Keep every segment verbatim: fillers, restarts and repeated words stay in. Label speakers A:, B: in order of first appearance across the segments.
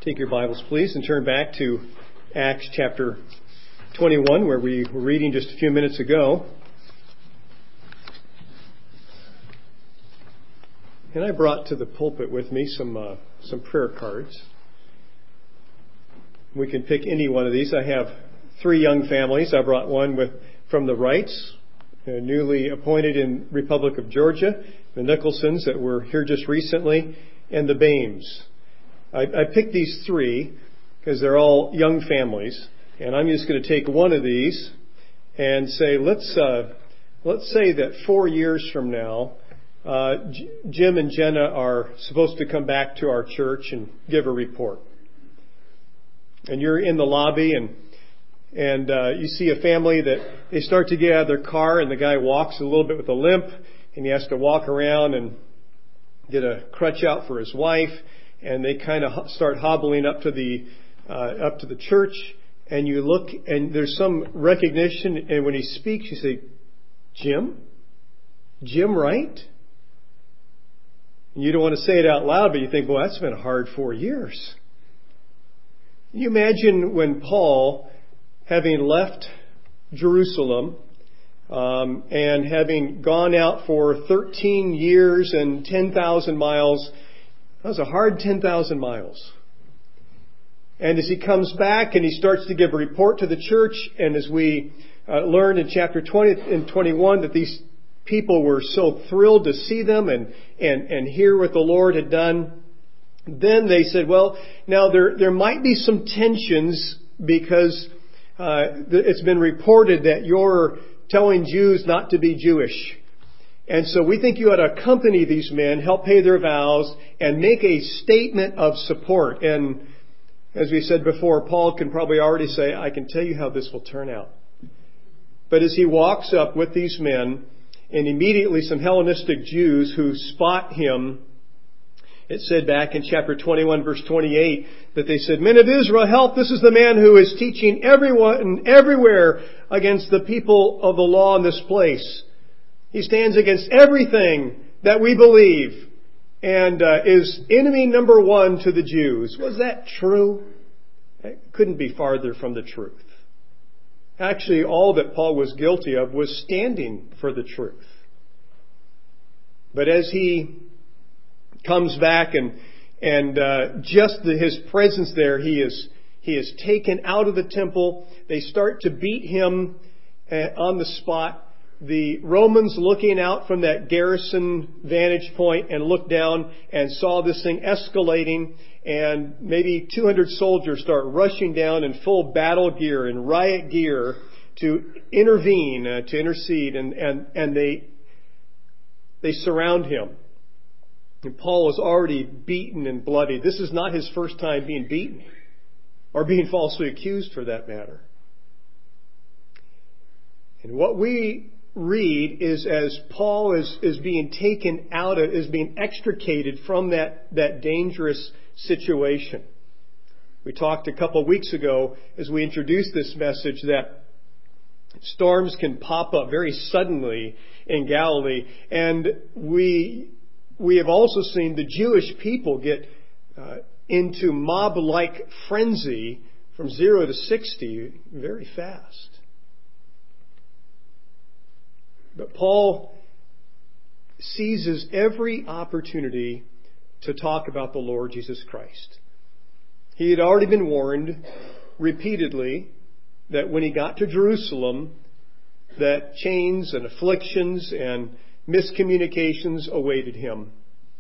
A: Take your Bibles, please, and turn back to Acts chapter twenty-one, where we were reading just a few minutes ago. And I brought to the pulpit with me some uh, some prayer cards. We can pick any one of these. I have three young families. I brought one with from the Wrights, uh, newly appointed in Republic of Georgia, the Nicholsons that were here just recently, and the Bames. I, I picked these three because they're all young families, and I'm just going to take one of these and say, let's uh, let's say that four years from now, uh, J- Jim and Jenna are supposed to come back to our church and give a report. And you're in the lobby, and and uh, you see a family that they start to get out of their car, and the guy walks a little bit with a limp, and he has to walk around and get a crutch out for his wife. And they kind of start hobbling up to the uh, up to the church, and you look, and there's some recognition. And when he speaks, you say, "Jim, Jim Wright." And you don't want to say it out loud, but you think, "Well, that's been a hard four years." Can you imagine when Paul, having left Jerusalem um, and having gone out for thirteen years and ten thousand miles. That was a hard ten thousand miles. And as he comes back and he starts to give a report to the church, and as we uh, learned in chapter twenty and twenty-one that these people were so thrilled to see them and, and, and hear what the Lord had done, then they said, well, now there, there might be some tensions because uh, it's been reported that you're telling Jews not to be Jewish. And so we think you ought to accompany these men, help pay their vows, and make a statement of support. And as we said before, Paul can probably already say, I can tell you how this will turn out. But as he walks up with these men, and immediately some Hellenistic Jews who spot him, it said back in chapter twenty-one, verse twenty-eight, that they said, "Men of Israel, help! This is the man who is teaching everyone everywhere against the people of the law in this place. He stands against everything that we believe and uh, is enemy number one to the Jews." Was that true? It couldn't be farther from the truth. Actually, all that Paul was guilty of was standing for the truth. But as he comes back and and uh, just the, his presence there, he is he is taken out of the temple. They start to beat him uh, on the spot. The Romans, looking out from that garrison vantage point and looked down and saw this thing escalating, and maybe two hundred soldiers start rushing down in full battle gear and riot gear to intervene, uh, to intercede, and, and, and they they surround him. And Paul is already beaten and bloody. This is not his first time being beaten or being falsely accused, for that matter. And what we read is as Paul is, is being taken out of, is being extricated from that, that dangerous situation. We talked a couple of weeks ago as we introduced this message that storms can pop up very suddenly in Galilee, and we we have also seen the Jewish people get uh, into mob-like frenzy from zero to sixty very fast. But Paul seizes every opportunity to talk about the Lord Jesus Christ. He had already been warned repeatedly that when he got to Jerusalem, that chains and afflictions and miscommunications awaited him.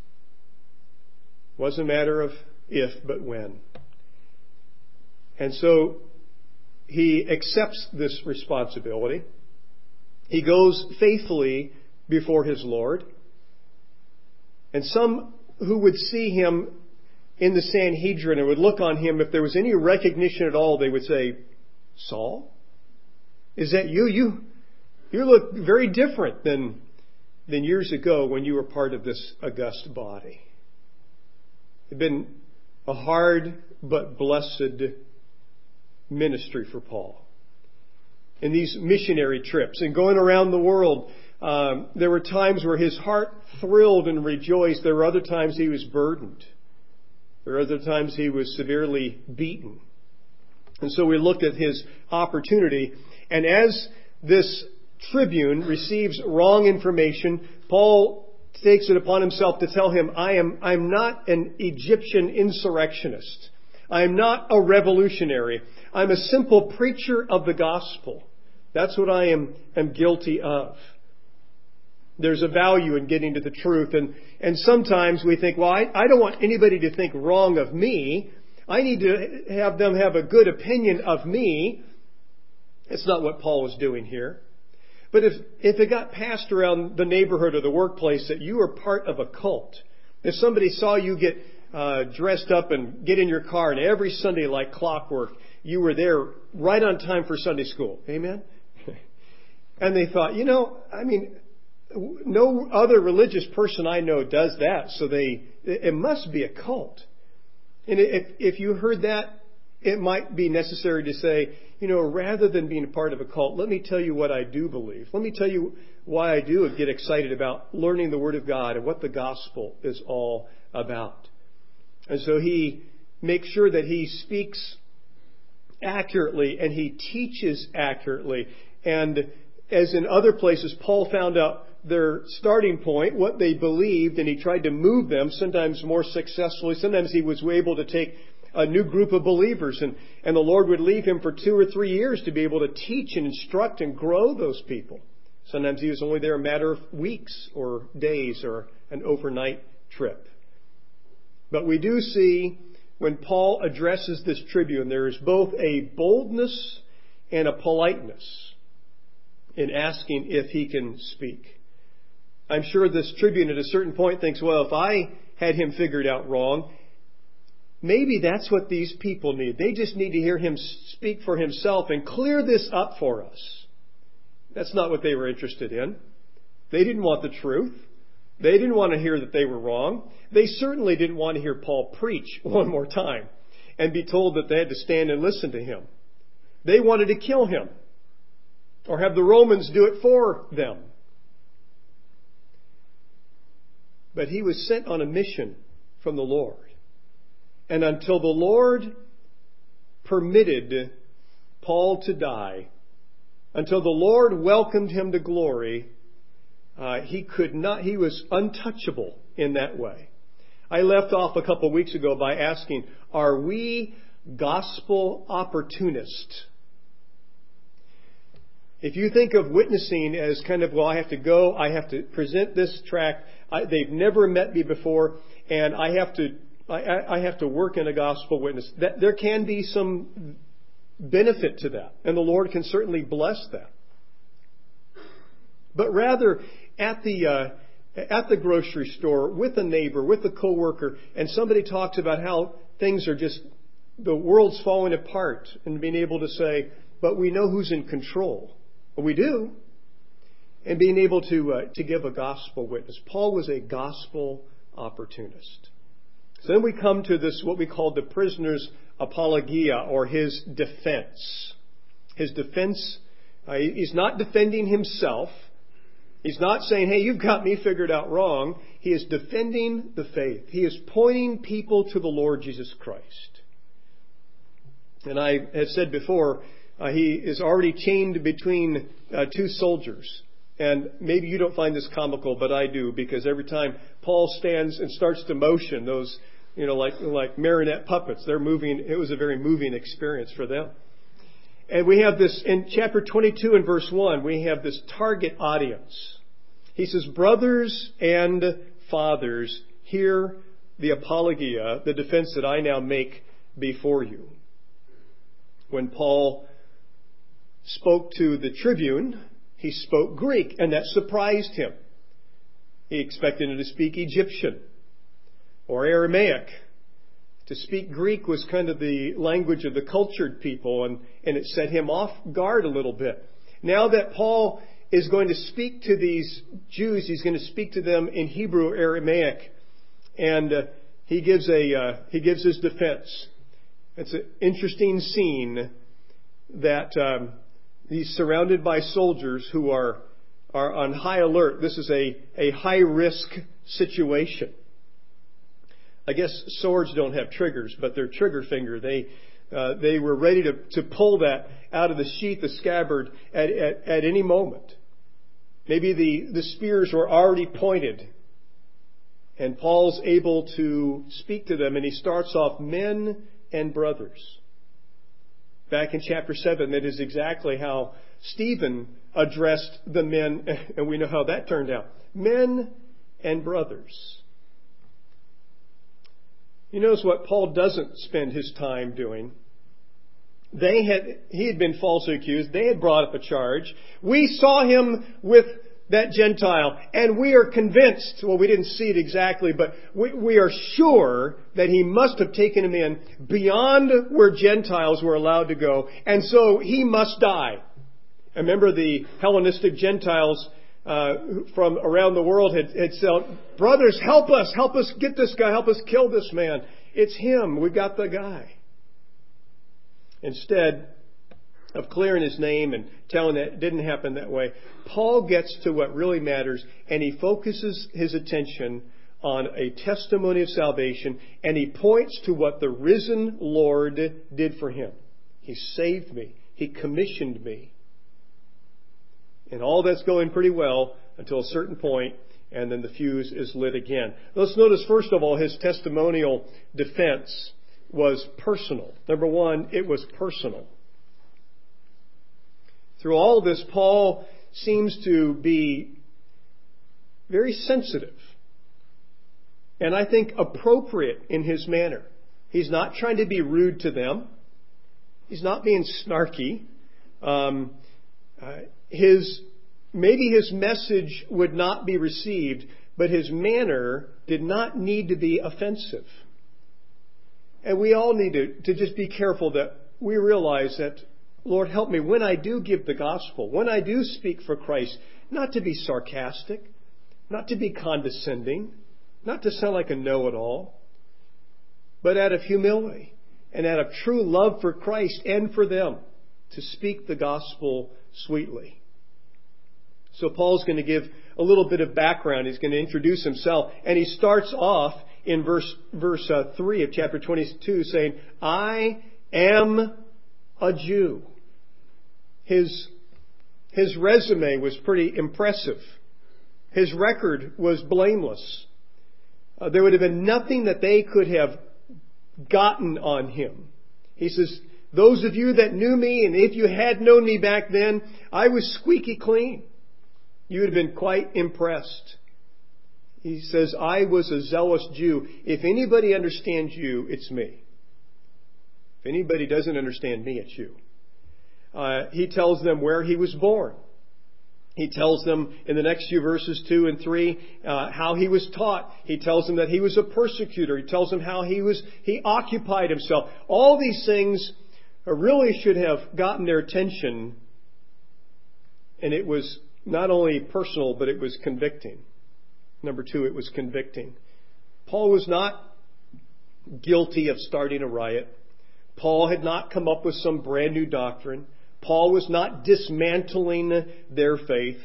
A: It wasn't a matter of if, but when. And so he accepts this responsibility. He goes faithfully before his Lord. And some who would see him in the Sanhedrin and would look on him, if there was any recognition at all, they would say, "Saul? Is that you? You you look very different than, than years ago when you were part of this august body." It had been a hard but blessed ministry for Paul. In these missionary trips and going around the world, um, there were times where his heart thrilled and rejoiced. There were other times he was burdened. There are other times he was severely beaten. And so we looked at his opportunity. And as this tribune receives wrong information, Paul takes it upon himself to tell him, I am, I'm not an Egyptian insurrectionist. I am not a revolutionary. I'm a simple preacher of the gospel. That's what I am, am guilty of. There's a value in getting to the truth. And, and sometimes we think, well, I, I don't want anybody to think wrong of me. I need to have them have a good opinion of me. It's not what Paul was doing here. But if, if it got passed around the neighborhood or the workplace that you were part of a cult, if somebody saw you get uh, dressed up and get in your car and every Sunday like clockwork, you were there right on time for Sunday school. Amen? And they thought, you know, I mean, no other religious person I know does that, so they it must be a cult. And if, if you heard that, it might be necessary to say, you know, rather than being a part of a cult, let me tell you what I do believe. Let me tell you why I do get excited about learning the Word of God and what the gospel is all about. And so he makes sure that he speaks accurately and he teaches accurately. And as in other places, Paul found out their starting point, what they believed, and he tried to move them, sometimes more successfully. Sometimes he was able to take a new group of believers, and, and the Lord would leave him for two or three years to be able to teach and instruct and grow those people. Sometimes he was only there a matter of weeks or days or an overnight trip. But we do see when Paul addresses this tribune, there is both a boldness and a politeness in asking if he can speak. I'm sure this tribune at a certain point thinks, well, if I had him figured out wrong, maybe that's what these people need. They just need to hear him speak for himself and clear this up for us. That's not what they were interested in. They didn't want the truth. They didn't want to hear that they were wrong. They certainly didn't want to hear Paul preach one more time and be told that they had to stand and listen to him. They wanted to kill him or have the Romans do it for them. But he was sent on a mission from the Lord. And until the Lord permitted Paul to die, until the Lord welcomed him to glory, uh, he could not, he was untouchable in that way. I left off a couple of weeks ago by asking, are we gospel opportunists? If you think of witnessing as kind of, well, I have to go, I have to present this tract, I, they've never met me before, and I have to I, I have to work in a gospel witness. That, there can be some benefit to that, and the Lord can certainly bless that. But rather, at the uh, at the grocery store, with a neighbor, with a coworker, and somebody talks about how things are just, the world's falling apart, and being able to say, but we know who's in control. Well, we do. And being able to uh, to give a gospel witness. Paul was a gospel opportunist. So then we come to this, what we call the prisoner's apologia, or his defense. His defense, uh, he's not defending himself. He's not saying, hey, you've got me figured out wrong. He is defending the faith. He is pointing people to the Lord Jesus Christ. And I have said before, uh, he is already chained between uh, two soldiers. And maybe you don't find this comical, but I do, because every time Paul stands and starts to motion, those, you know, like like marionette puppets, they're moving. It was a very moving experience for them. And we have this, in chapter twenty-two and verse one, we have this target audience. He says, brothers and fathers, hear the apologia, the defense that I now make before you. When Paul spoke to the tribune, he spoke Greek, and that surprised him. He expected him to speak Egyptian or Aramaic. To speak Greek was kind of the language of the cultured people, and, and it set him off guard a little bit. Now that Paul is going to speak to these Jews, he's going to speak to them in Hebrew, Aramaic, and uh, he gives a uh, he gives his defense. It's an interesting scene that um, he's surrounded by soldiers who are are on high alert. This is a, a high risk situation. I guess swords don't have triggers, but their trigger finger, they uh, they were ready to, to pull that out of the sheath, the scabbard, at, at, at any moment. Maybe the, the spears were already pointed. And Paul's able to speak to them, and he starts off, men and brothers. Back in chapter seven, that is exactly how Stephen addressed the men, and we know how that turned out. Men and brothers. You notice what Paul doesn't spend his time doing. They had, he had been falsely accused. They had brought up a charge. We saw him with that Gentile, and we are convinced, well, we didn't see it exactly, but we, we are sure that he must have taken him in beyond where Gentiles were allowed to go, and so he must die. I remember the Hellenistic Gentiles uh, from around the world had, had said, brothers, help us, help us get this guy, help us kill this man. It's him, we got the guy. Instead of clearing his name and telling that it didn't happen that way, Paul gets to what really matters, and he focuses his attention on a testimony of salvation, and he points to what the risen Lord did for him. He saved me. He commissioned me. And all that's going pretty well until a certain point, and then the fuse is lit again. Let's notice, first of all, his testimonial defense was personal. Number one, it was personal. Through all of this, Paul seems to be very sensitive, and I think appropriate in his manner. He's not trying to be rude to them. He's not being snarky. Um, uh, his maybe his message would not be received, but his manner did not need to be offensive. And we all need to, to just be careful that we realize that, Lord, help me when I do give the gospel, when I do speak for Christ, not to be sarcastic, not to be condescending, not to sound like a know-it-all, but out of humility and out of true love for Christ and for them, to speak the gospel sweetly. So Paul's going to give a little bit of background. He's going to introduce himself, and he starts off in verse verse uh, three of chapter twenty-two saying, I am a Jew. His, his resume was pretty impressive. His record was blameless. Uh, there would have been nothing that they could have gotten on him. He says, those of you that knew me, and if you had known me back then, I was squeaky clean. You would have been quite impressed. He says, I was a zealous Jew. If anybody understands you, it's me. If anybody doesn't understand me, it's you. Uh, he tells them where he was born. He tells them in the next few verses, two and three, uh, how he was taught. He tells them that he was a persecutor. He tells them how he was, he occupied himself. All these things really should have gotten their attention. And it was not only personal, but it was convicting. Number two, it was convicting. Paul was not guilty of starting a riot. Paul had not come up with some brand new doctrine. Paul was not dismantling their faith.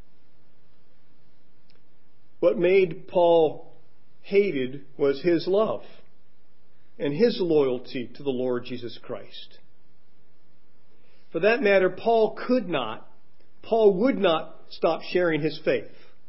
A: What made Paul hated was his love and his loyalty to the Lord Jesus Christ. For that matter, Paul could not, Paul would not stop sharing his faith.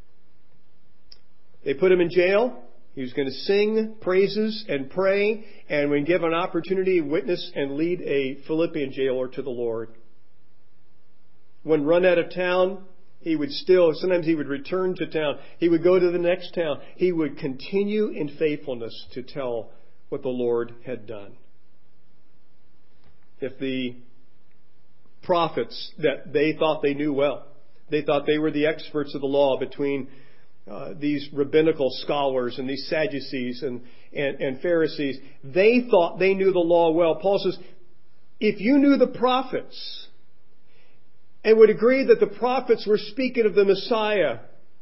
A: They put him in jail. He was going to sing praises and pray, and when given an opportunity, witness and lead a Philippian jailer to the Lord. When run out of town, he would still, sometimes he would return to town. He would go to the next town. He would continue in faithfulness to tell what the Lord had done. If the prophets that they thought they knew well, they thought they were the experts of the law between Uh, these rabbinical scholars and these Sadducees and, and, and Pharisees, they thought they knew the law well. Paul says, if you knew the prophets and would agree that the prophets were speaking of the Messiah,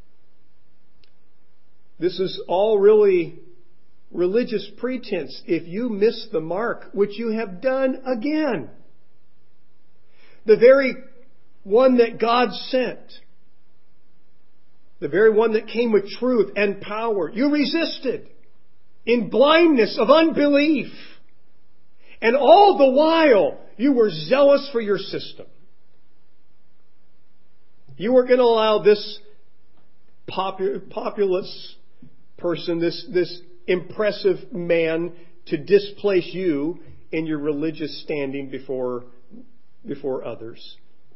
A: this is all really religious pretense. If you miss the mark, which you have done again, the very one that God sent, the very one that came with truth and power, you resisted in blindness of unbelief. And all the while, you were zealous for your system. You weren't going to allow this popu- populous person, this, this impressive man, to displace you in your religious standing before, before others.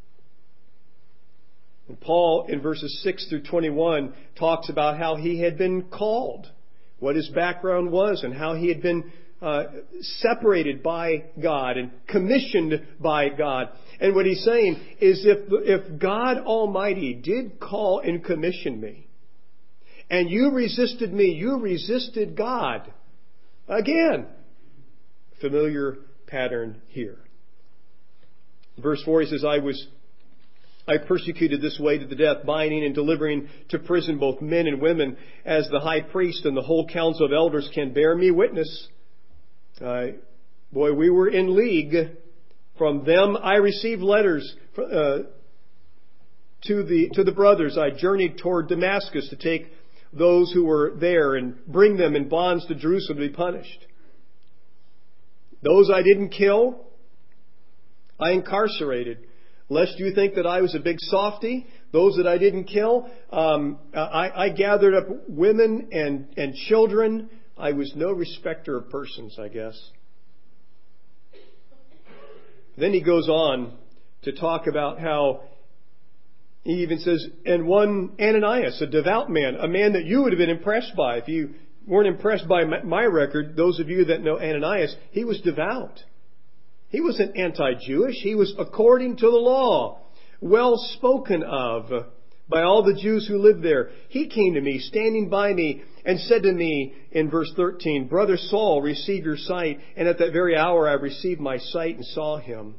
A: And Paul, in verses six through twenty-one, talks about how he had been called, what his background was, and how he had been uh, separated by God and commissioned by God. And what he's saying is if, if God Almighty did call and commission me, and you resisted me, you resisted God. Again, familiar pattern here. Verse four, he says, I was I persecuted this way to the death, binding and delivering to prison both men and women, as the high priest and the whole council of elders can bear me witness. Uh, boy, we were in league. From them I received letters uh, to the to the brothers. I journeyed toward Damascus to take those who were there and bring them in bonds to Jerusalem to be punished. Those I didn't kill, I incarcerated. Lest you think that I was a big softy, those that I didn't kill, um, I, I gathered up women and, and children. I was no respecter of persons, I guess. Then he goes on to talk about how he even says, and one Ananias, a devout man, a man that you would have been impressed by. If you weren't impressed by my record, those of you that know Ananias, he was devout. He wasn't anti-Jewish. He was according to the law, well spoken of by all the Jews who lived there. He came to me, standing by me, and said to me in verse thirteen, Brother Saul, receive your sight. And at that very hour I received my sight and saw him.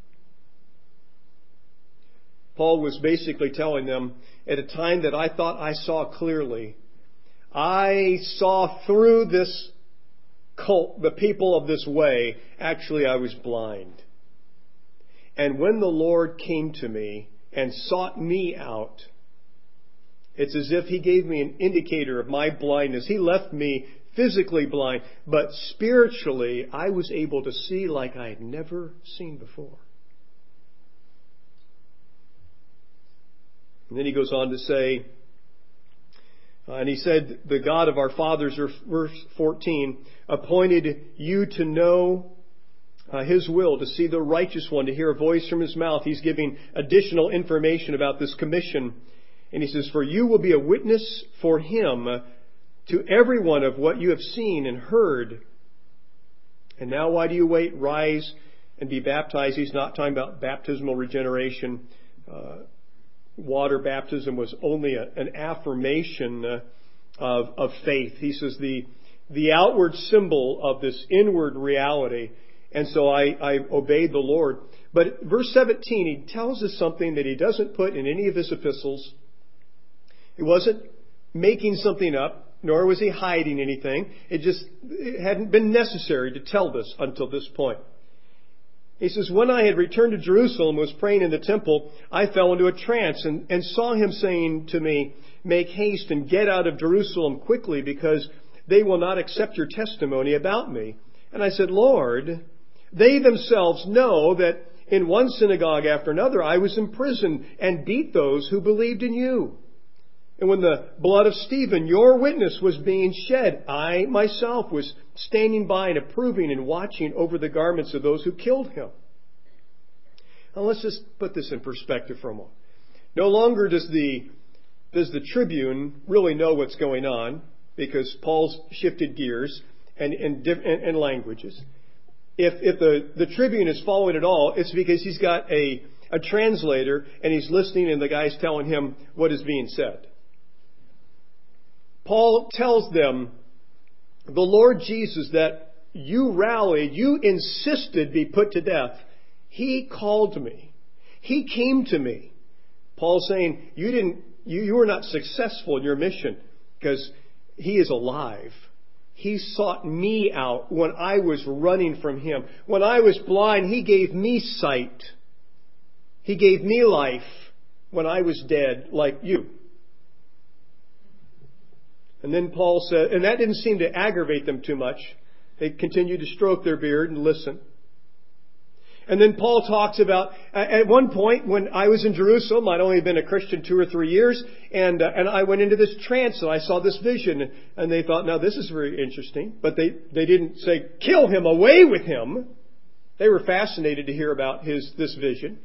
A: Paul was basically telling them, at a time that I thought I saw clearly, I saw through this cult, the people of this way. Actually, I was blind. And when the Lord came to me and sought me out, it's as if He gave me an indicator of my blindness. He left me physically blind, but spiritually I was able to see like I had never seen before. And then he goes on to say, Uh, and he said, the God of our fathers, verse fourteen, appointed you to know uh, His will, to see the righteous one, to hear a voice from His mouth. He's giving additional information about this commission. And he says, for you will be a witness for Him to everyone of what you have seen and heard. And now why do you wait? Rise and be baptized. He's not talking about baptismal regeneration. Uh, Water baptism was only a, an affirmation uh, of, of faith. He says the the outward symbol of this inward reality. And so I, I obeyed the Lord. But verse seventeen, he tells us something that he doesn't put in any of his epistles. He wasn't making something up, nor was he hiding anything. It just it hadn't been necessary to tell this until this point. He says, when I had returned to Jerusalem and was praying in the temple, I fell into a trance and, and saw Him saying to me, make haste and get out of Jerusalem quickly, because they will not accept your testimony about me. And I said, Lord, they themselves know that in one synagogue after another I was imprisoned and beat those who believed in you. And when the blood of Stephen, your witness, was being shed, I myself was standing by and approving and watching over the garments of those who killed him. Now let's just put this in perspective for a moment. No longer does the, does the tribune really know what's going on, because Paul's shifted gears and, and, and, and languages. If, if the, the tribune is following at all, it's because he's got a, a translator and he's listening and the guy's telling him what is being said. Paul tells them, the Lord Jesus that you rallied, you insisted be put to death. He called me. He came to me. Paul's saying, you didn't, you, you were not successful in your mission, because He is alive. He sought me out when I was running from Him. When I was blind, He gave me sight. He gave me life when I was dead, like you. And then Paul said, and that didn't seem to aggravate them too much. They continued to stroke their beard and listen. And then Paul talks about, at one point when I was in Jerusalem, I'd only been a Christian two or three years, and uh, and I went into this trance and I saw this vision, and they thought, now this is very interesting. But they, they didn't say, kill him, away with him. They were fascinated to hear about his this vision.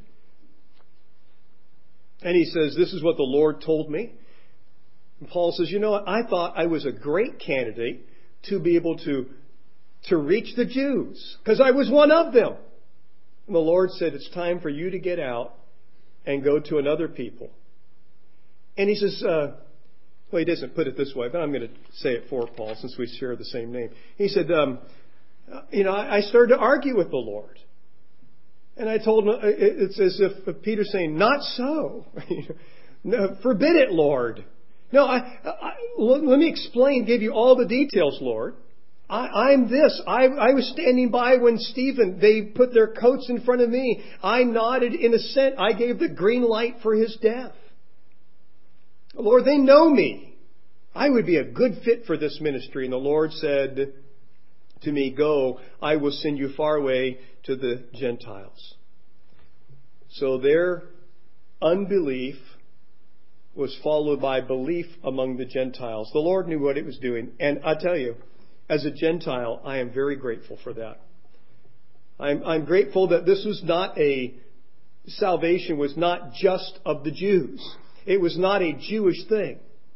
A: And he says, this is what the Lord told me. And Paul says, you know what, I thought I was a great candidate to be able to, to reach the Jews, because I was one of them. And the Lord said, it's time for you to get out and go to another people. And he says, uh, well, he doesn't put it this way, but I'm going to say it for Paul since we share the same name. He said, um, you know, I started to argue with the Lord. And I told him, it's as if Peter's saying, not so. No, forbid it, Lord. No, I, I, let me explain, give you all the details, Lord. I, I'm this. I, I was standing by when Stephen, they put their coats in front of me. I nodded in assent. I gave the green light for his death. Lord, they know me. I would be a good fit for this ministry. And the Lord said to me, go, I will send you far away to the Gentiles. So their unbelief was followed by belief among the Gentiles. The Lord knew what it was doing. And I tell you, as a Gentile, I am very grateful for that. I'm, I'm grateful that this was not a, salvation was not just of the Jews. It was not a Jewish thing.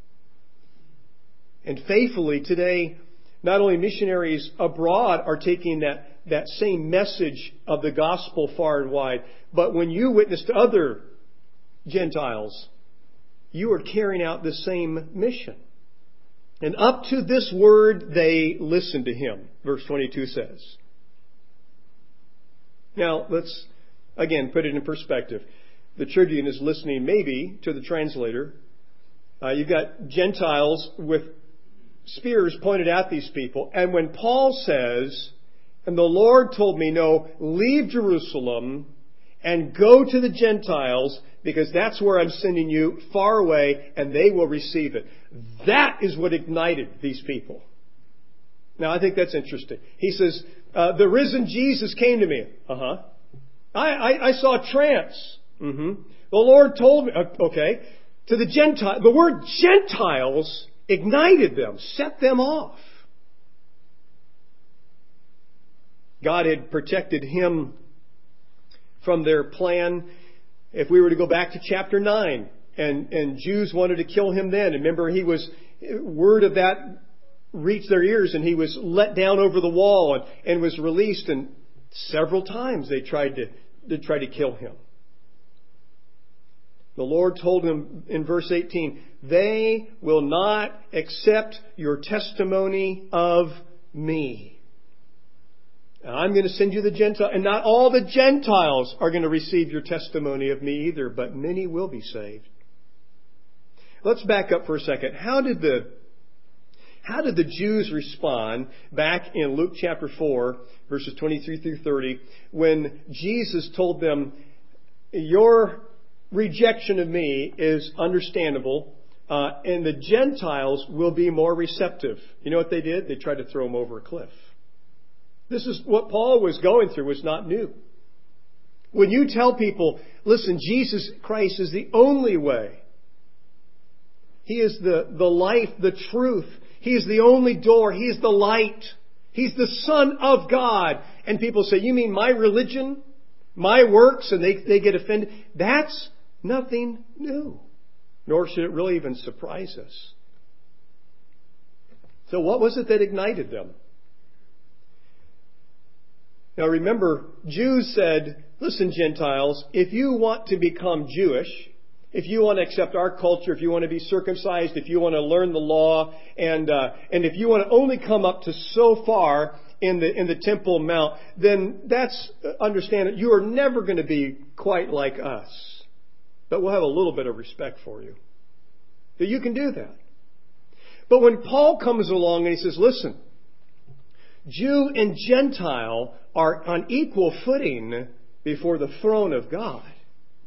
A: And faithfully today, not only missionaries abroad are taking that, that same message of the gospel far and wide, but when you witness to other Gentiles, you are carrying out the same mission. And up to this word, they listened to him, verse twenty-two says. Now, let's, again, put it in perspective. The Tribune is listening maybe to the translator. Uh, you've got Gentiles with spears pointed at these people. And when Paul says, and the Lord told me, no, leave Jerusalem and go to the Gentiles, because that's where I'm sending you, far away, and they will receive it. That is what ignited these people. Now, I think that's interesting. He says, uh, the risen Jesus came to me. Uh-huh. I, I, I saw a trance. Mm-hmm. The Lord told me, uh, okay, to the Gentiles, the word Gentiles ignited them, set them off. God had protected him from their plan. If we were to go back to chapter nine, and, and Jews wanted to kill him then, and remember he was, word of that reached their ears, and he was let down over the wall and, and was released, and several times they tried to, to try to kill him. The Lord told him in verse eighteen, they will not accept your testimony of me. I'm going to send you the Gentiles, and not all the Gentiles are going to receive your testimony of me either, but many will be saved. Let's back up for a second. How did the, how did the Jews respond back in Luke chapter four, verses twenty-three through thirty, when Jesus told them, your rejection of me is understandable, uh, and the Gentiles will be more receptive. You know what they did? They tried to throw him over a cliff. This is what Paul was going through, was not new. When you tell people, listen, Jesus Christ is the only way. He is the, the life, the truth. He is the only door. He is the light. He's the Son of God. And people say, you mean my religion? My works? And they, they get offended. That's nothing new. Nor should it really even surprise us. So what was it that ignited them? Now remember, Jews said, listen, Gentiles, if you want to become Jewish, if you want to accept our culture, if you want to be circumcised, if you want to learn the law, and uh, and if you want to only come up to so far in the in the Temple Mount, then that's, understand that you are never going to be quite like us. But we'll have a little bit of respect for you. That you can do that. But when Paul comes along and he says, listen, Jew and Gentile are on equal footing before the throne of God.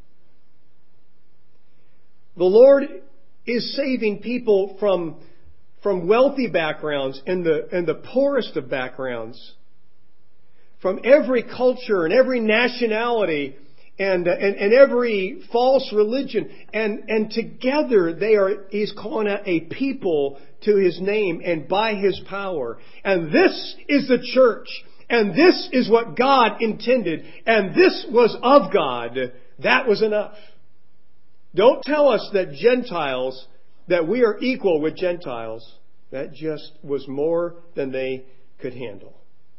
A: The Lord is saving people from, from wealthy backgrounds and the, and the poorest of backgrounds, from every culture and every nationality and, uh, and, and every false religion. And, and together they are, He's calling out a people to His name and by His power. And this is the church. And this is what God intended. And this was of God. That was enough. Don't tell us that Gentiles, that we are equal with Gentiles. That just was more than they could handle.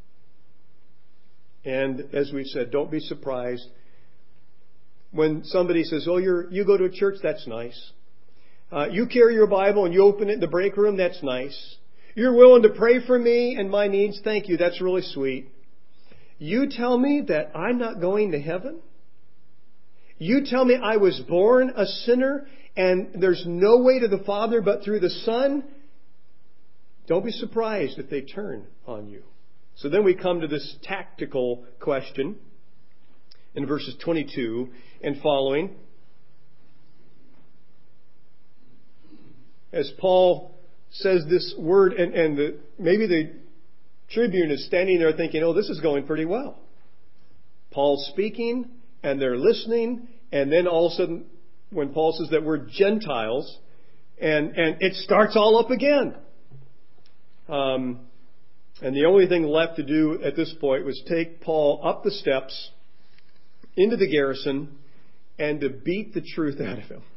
A: And as we've said, don't be surprised when somebody says, oh, you're, you go to a church, that's nice. Uh, you carry your Bible and you open it in the break room, that's nice. You're willing to pray for me and my needs, thank you, that's really sweet. You tell me that I'm not going to heaven? You tell me I was born a sinner and there's no way to the Father but through the Son? Don't be surprised if they turn on you. So then we come to this tactical question in verses twenty-two and following. As Paul says this word, and, and the, maybe the tribune is standing there thinking, oh, this is going pretty well. Paul's speaking, and they're listening, and then all of a sudden, when Paul says that we're Gentiles, and, and it starts all up again. Um, and the only thing left to do at this point was take Paul up the steps into the garrison and to beat the truth out of him.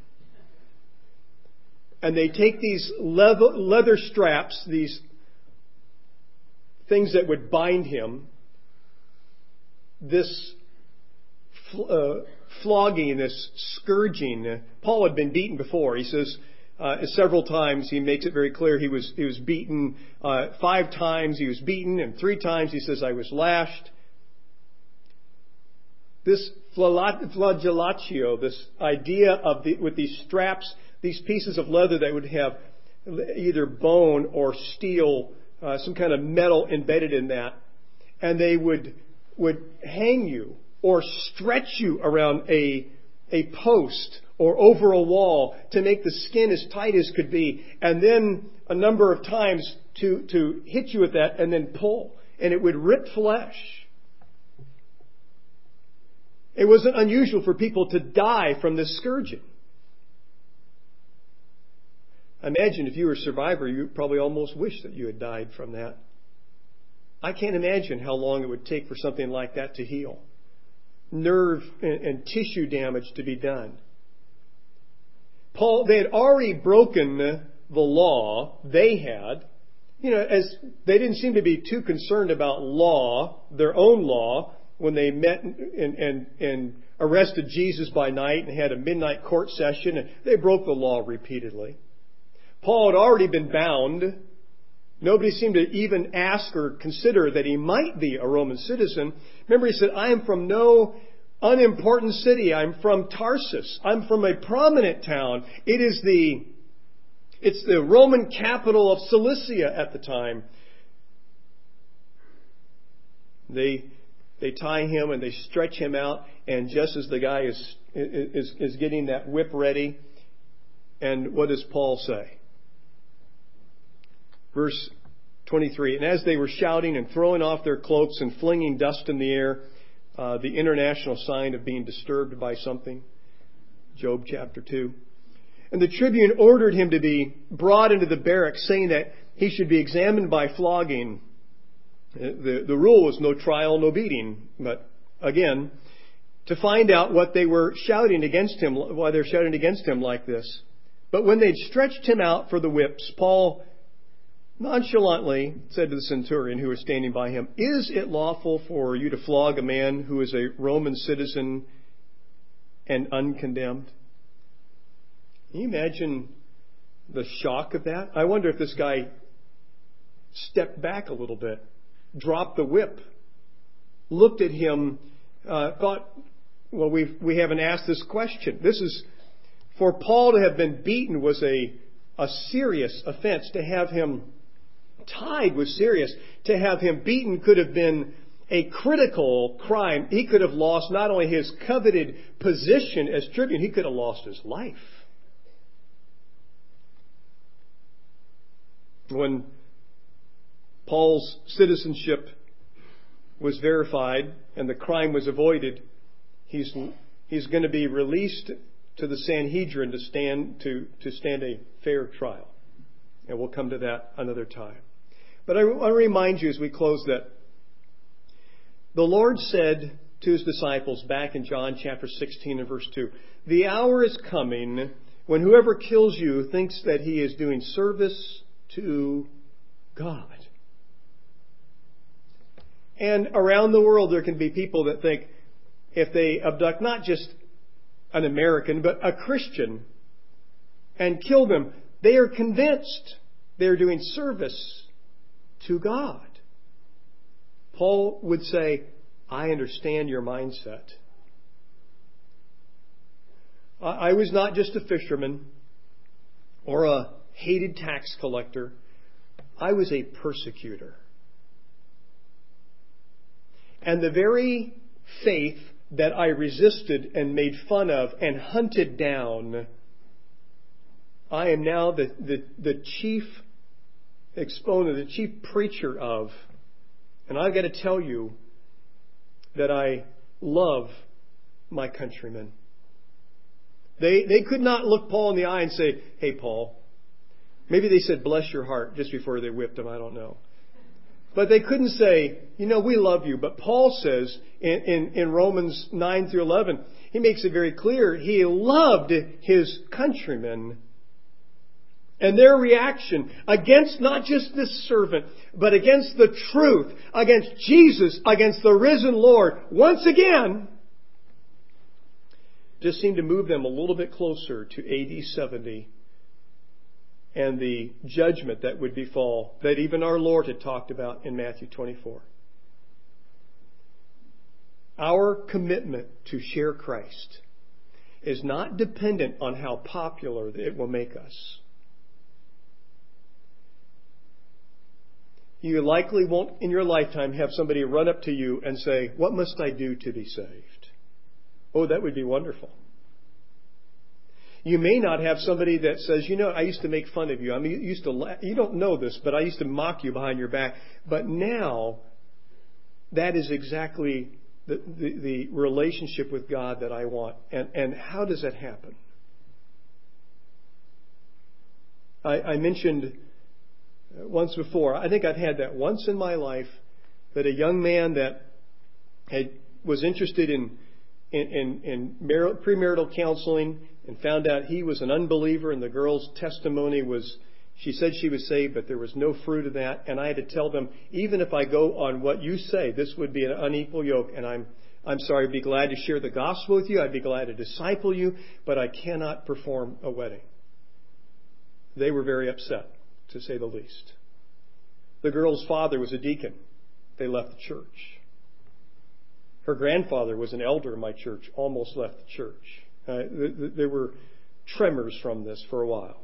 A: And they take these leather, leather straps, these things that would bind him, this uh, flogging, this scourging. Paul had been beaten before. He says uh, several times, he makes it very clear, he was he was beaten uh, five times. He was beaten, and three times he says, I was lashed. This flagellatio, this idea of the, with these straps, these pieces of leather that would have either bone or steel, uh, some kind of metal embedded in that, and they would would hang you or stretch you around a a post or over a wall to make the skin as tight as could be, and then a number of times to to hit you with that and then pull, and it would rip flesh. It wasn't unusual for people to die from this scourging. Imagine if you were a survivor, you probably almost wish that you had died from that. I can't imagine how long it would take for something like that to heal. Nerve and, and tissue damage to be done. Paul, they had already broken the law. They had. You know, as they didn't seem to be too concerned about law, their own law, when they met and, and, and arrested Jesus by night and had a midnight court session. And they broke the law repeatedly. Paul had already been bound. Nobody seemed to even ask or consider that he might be a Roman citizen. Remember, he said, I am from no unimportant city. I'm from Tarsus. I'm from a prominent town. It is the, it's the Roman capital of Cilicia at the time. They, they tie him and they stretch him out. And just as the guy is, is, is getting that whip ready, and what does Paul say? Verse twenty-three, and as they were shouting and throwing off their cloaks and flinging dust in the air, uh, the international sign of being disturbed by something, Job chapter two. And the tribune ordered him to be brought into the barracks, saying that he should be examined by flogging. The, the rule was no trial, no beating. But again, to find out what they were shouting against him, why they're shouting against him like this. But when they'd stretched him out for the whips, Paul nonchalantly said to the centurion who was standing by him, is it lawful for you to flog a man who is a Roman citizen and uncondemned? Can you imagine the shock of that? I wonder if this guy stepped back a little bit, dropped the whip, looked at him, uh, thought, well, we've, we haven't asked this question. This is, for Paul to have been beaten was a, a serious offense. To have him tied was serious. To have him beaten could have been a critical crime. He could have lost not only his coveted position as tribune, he could have lost his life. When Paul's citizenship was verified and the crime was avoided, he's he's going to be released to the Sanhedrin to stand to, to stand a fair trial. And we'll come to that another time. But I want to remind you as we close that the Lord said to his disciples back in John chapter sixteen and verse two, "The hour is coming when whoever kills you thinks that he is doing service to God." And around the world there can be people that think if they abduct not just an American, but a Christian and kill them, they are convinced they're doing service to God. Paul would say, I understand your mindset. I was not just a fisherman or a hated tax collector. I was a persecutor. And the very faith that I resisted and made fun of and hunted down, I am now the, the, the chief exponent, the chief preacher of. And I've got to tell you that I love my countrymen. They, they could not look Paul in the eye and say, "Hey, Paul." Maybe they said, "Bless your heart," just before they whipped him. I don't know. But they couldn't say, "You know, we love you." But Paul says in, in, in Romans nine through eleven, he makes it very clear he loved his countrymen. And their reaction against not just this servant, but against the truth, against Jesus, against the risen Lord, once again, just seemed to move them a little bit closer to A D seventy and the judgment that would befall, that even our Lord had talked about in Matthew twenty-four. Our commitment to share Christ is not dependent on how popular it will make us. You likely won't in your lifetime have somebody run up to you and say, "What must I do to be saved?" Oh, that would be wonderful. You may not have somebody that says, "You know, I used to make fun of you. I mean, you used to laugh. You don't know this, but I used to mock you behind your back. But now, that is exactly the, the, the relationship with God that I want." And, and how does that happen? I, I mentioned once before, I think I've had that once in my life, that a young man that had was interested in in, in, in marital, premarital counseling and found out he was an unbeliever, and the girl's testimony was, she said she was saved, but there was no fruit of that. And I had to tell them, even if I go on what you say, this would be an unequal yoke. And I'm I'm sorry, I'd be glad to share the gospel with you. I'd be glad to disciple you, but I cannot perform a wedding. They were very upset, to say the least. The girl's father was a deacon. They left the church. Her grandfather was an elder in my church, almost left the church. Uh, th- th- there were tremors from this for a while.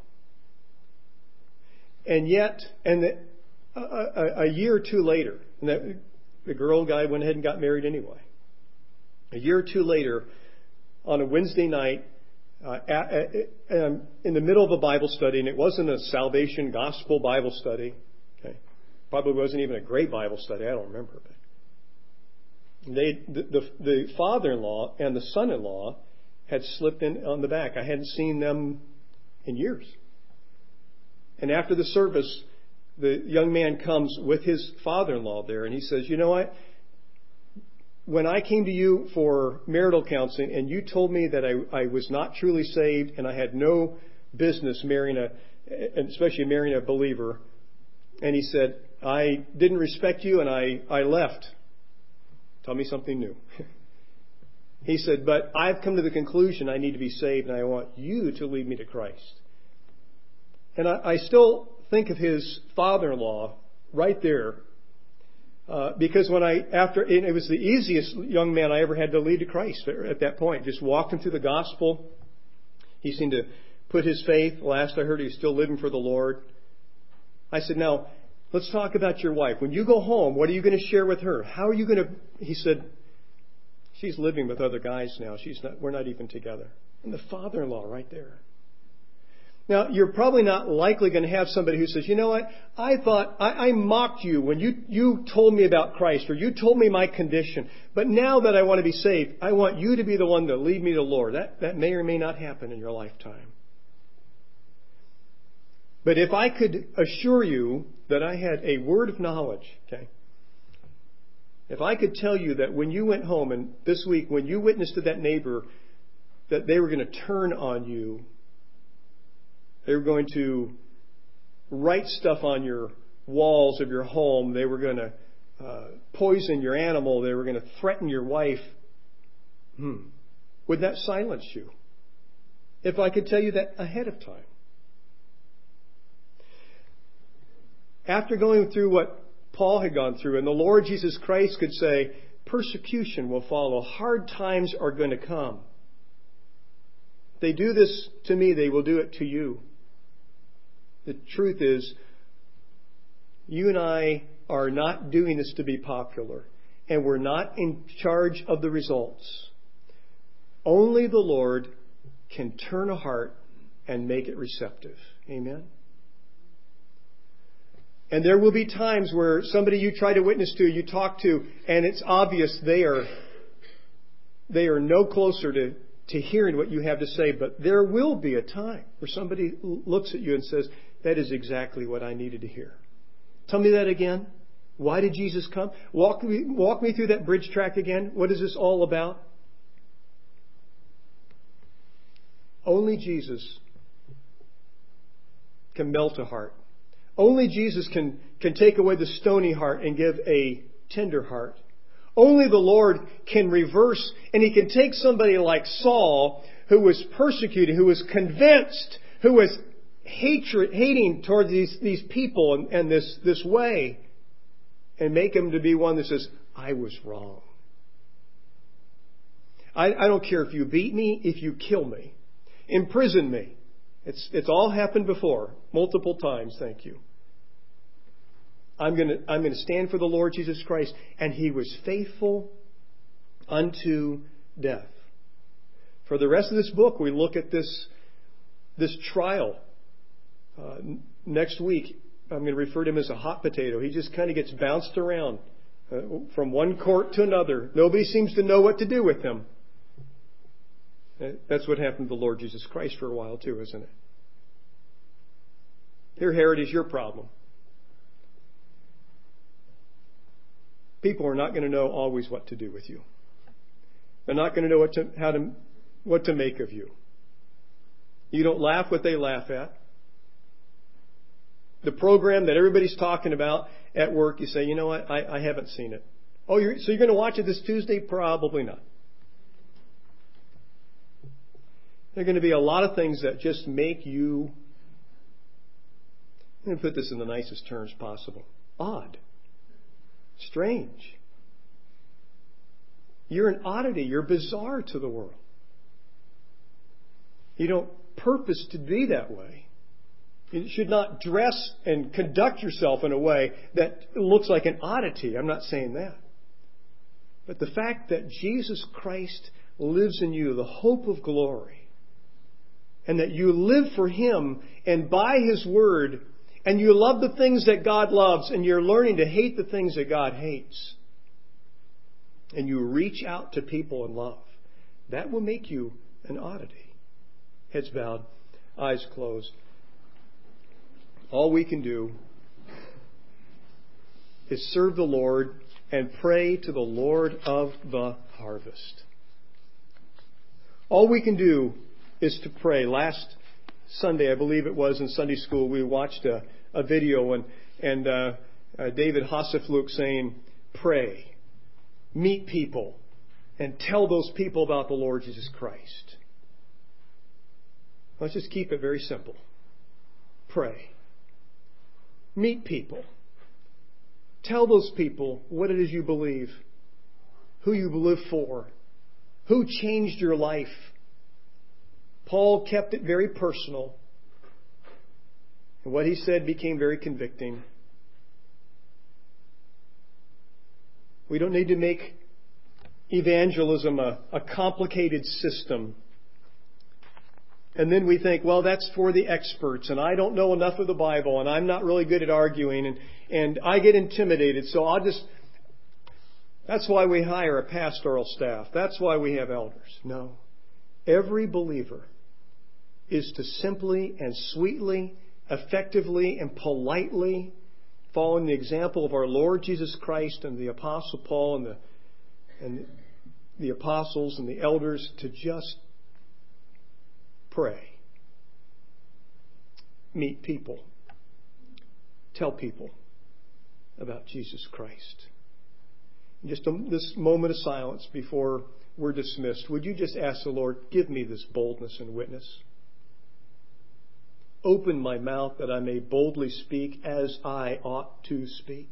A: And yet, and the, a, a, a year or two later, and that, the girl guy went ahead and got married anyway. A year or two later, on a Wednesday night, Uh, at, at, um, in the middle of a Bible study, and it wasn't a salvation gospel Bible study. Okay, probably wasn't even a great Bible study. I don't remember. But they, the, the, the father-in-law and the son-in-law had slipped in on the back. I hadn't seen them in years. And after the service, the young man comes with his father-in-law there, and he says, "You know what? When I came to you for marital counseling and you told me that I, I was not truly saved and I had no business marrying a, especially marrying a believer," and he said, "I didn't respect you and I, I left. Tell me something new." He said, "But I've come to the conclusion I need to be saved and I want you to lead me to Christ." And I, I still think of his father-in-law right there. Uh, because when I, after, it was the easiest young man I ever had to lead to Christ at that point. Just walked him through the gospel. He seemed to put his faith. Last I heard, he was still living for the Lord. I said, "Now, let's talk about your wife. When you go home, what are you going to share with her? How are you going to," he said, "She's living with other guys now. She's not, we're not even together." And the father-in-law right there. Now, you're probably not likely going to have somebody who says, you know what, I thought, I, I mocked you when you, you told me about Christ, or you told me my condition, but now that I want to be saved, I want you to be the one to lead me to the Lord. That, that may or may not happen in your lifetime. But if I could assure you that I had a word of knowledge, okay, if I could tell you that when you went home and this week, when you witnessed to that neighbor, that they were going to turn on you, they were going to write stuff on your walls of your home. They were going to uh, poison your animal. They were going to threaten your wife. Hmm. Would that silence you? If I could tell you that ahead of time. After going through what Paul had gone through, and the Lord Jesus Christ could say, persecution will follow. Hard times are going to come. If they do this to me, they will do it to you. The truth is, you and I are not doing this to be popular, and we're not in charge of the results. Only the Lord can turn a heart and make it receptive. Amen? And there will be times where somebody you try to witness to, you talk to, and it's obvious they are, they are no closer to, to hearing what you have to say. But there will be a time where somebody looks at you and says, that is exactly what I needed to hear. Tell me that again. Why did Jesus come? Walk me, walk me through that bridge track again. What is this all about? Only Jesus can melt a heart. Only Jesus can, can take away the stony heart and give a tender heart. Only the Lord can reverse, and He can take somebody like Saul, who was persecuted, who was convinced, who was hatred, hating towards these, these people and, and this, this way, and make him to be one that says, I was wrong. I, I don't care if you beat me, if you kill me, imprison me. It's, it's all happened before, multiple times, thank you. I'm going to, I'm going to stand for the Lord Jesus Christ. And He was faithful unto death. For the rest of this book, we look at this, this trial. Uh, next week, I'm going to refer to him as a hot potato. He just kind of gets bounced around uh, from one court to another. Nobody seems to know what to do with him. That's what happened to the Lord Jesus Christ for a while too, isn't it? Here, Herod, is your problem. People are not going to know always what to do with you. They're not going to know what to, how to, what to make of you. You don't laugh what they laugh at. The program that everybody's talking about at work, you say, you know what, I, I haven't seen it. Oh, you're, so you're going to watch it this Tuesday? Probably not. There are going to be a lot of things that just make you, I'm going to put this in the nicest terms possible, odd, strange. You're an oddity. You're bizarre to the world. You don't purpose to be that way. You should not dress and conduct yourself in a way that looks like an oddity. I'm not saying that. But the fact that Jesus Christ lives in you, the hope of glory, and that you live for Him and by His Word, and you love the things that God loves, and you're learning to hate the things that God hates, and you reach out to people in love, that will make you an oddity. Heads bowed, eyes closed. All we can do is serve the Lord and pray to the Lord of the harvest. All we can do is to pray. Last Sunday, I believe it was, in Sunday school, we watched a, a video and, and uh, uh, David Hasselflug saying, pray, meet people, and tell those people about the Lord Jesus Christ. Let's just keep it very simple. Pray. Meet people. Tell those people what it is you believe, who you live for, who changed your life. Paul kept it very personal. And what he said became very convicting. We don't need to make evangelism a, a complicated system. And then we think, well, that's for the experts, and I don't know enough of the Bible, and I'm not really good at arguing, and, and I get intimidated, so I'll just... That's why we hire a pastoral staff. That's why we have elders. No. Every believer is to simply and sweetly, effectively and politely, following the example of our Lord Jesus Christ and the Apostle Paul and the, and the apostles and the elders, to just pray. Meet people. Tell people about Jesus Christ. Just a, this moment of silence before we're dismissed. Would you just ask the Lord, give me this boldness and witness? Open my mouth that I may boldly speak as I ought to speak.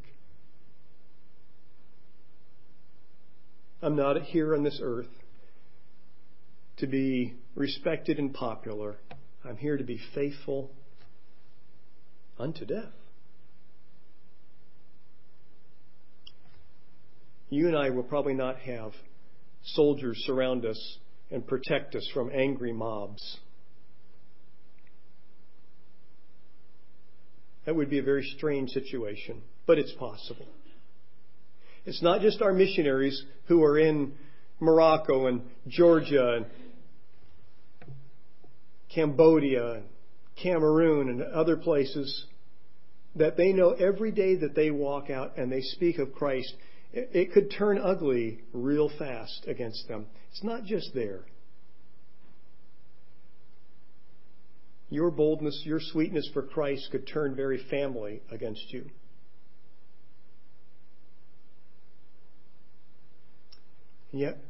A: I'm not here on this earth to be respected and popular. I'm here to be faithful unto death. You and I will probably not have soldiers surround us and protect us from angry mobs. That would be a very strange situation, but it's possible. It's not just our missionaries who are in Morocco and Georgia and Cambodia and Cameroon and other places that they know every day that they walk out and they speak of Christ, it could turn ugly real fast against them. It's not just there. Your boldness, your sweetness for Christ could turn very family against you. And yet,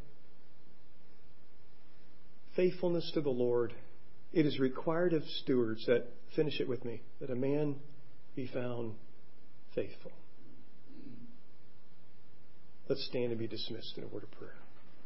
A: faithfulness to the Lord, it is required of stewards that, finish it with me, that a man be found faithful. Let's stand and be dismissed in a word of prayer.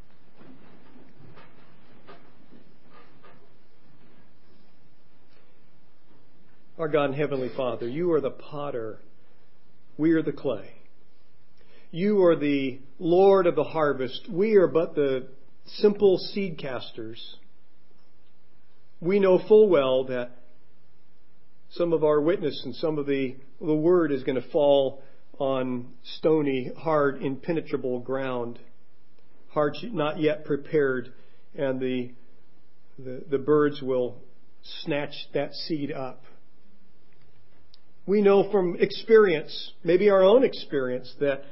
A: Our God and Heavenly Father, you are the potter. We are the clay. You are the Lord of the harvest. We are but the simple seed casters. We know full well that some of our witness and some of the, the word is going to fall on stony, hard, impenetrable ground, hard, not yet prepared, and the, the the birds will snatch that seed up. We know from experience, maybe our own experience, that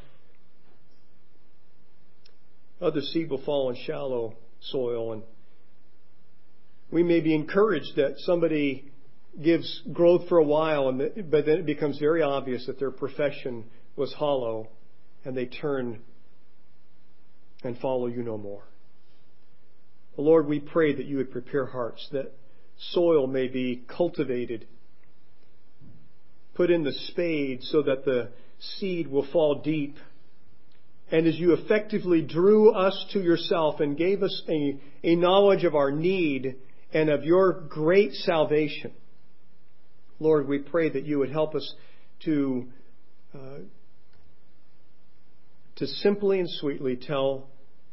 A: other seed will fall in shallow soil, and we may be encouraged that somebody gives growth for a while, and the, but then it becomes very obvious that their profession was hollow, and they turn and follow you no more. Well, Lord, we pray that you would prepare hearts, that soil may be cultivated, put in the spade so that the seed will fall deep. And as you effectively drew us to yourself and gave us a, a knowledge of our need and of your great salvation, Lord, we pray that you would help us to uh, to simply and sweetly tell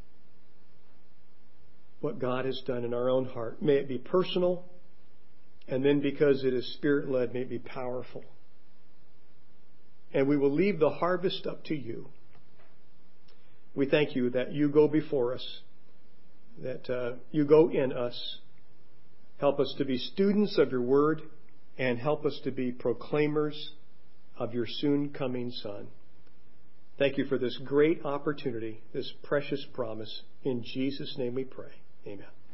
A: what God has done in our own heart. May it be personal, and then because it is Spirit-led, may it be powerful. And we will leave the harvest up to you. We thank you that you go before us, that uh, you go in us. Help us to be students of your word, and help us to be proclaimers of your soon coming Son. Thank you for this great opportunity, this precious promise. In Jesus' name we pray. Amen.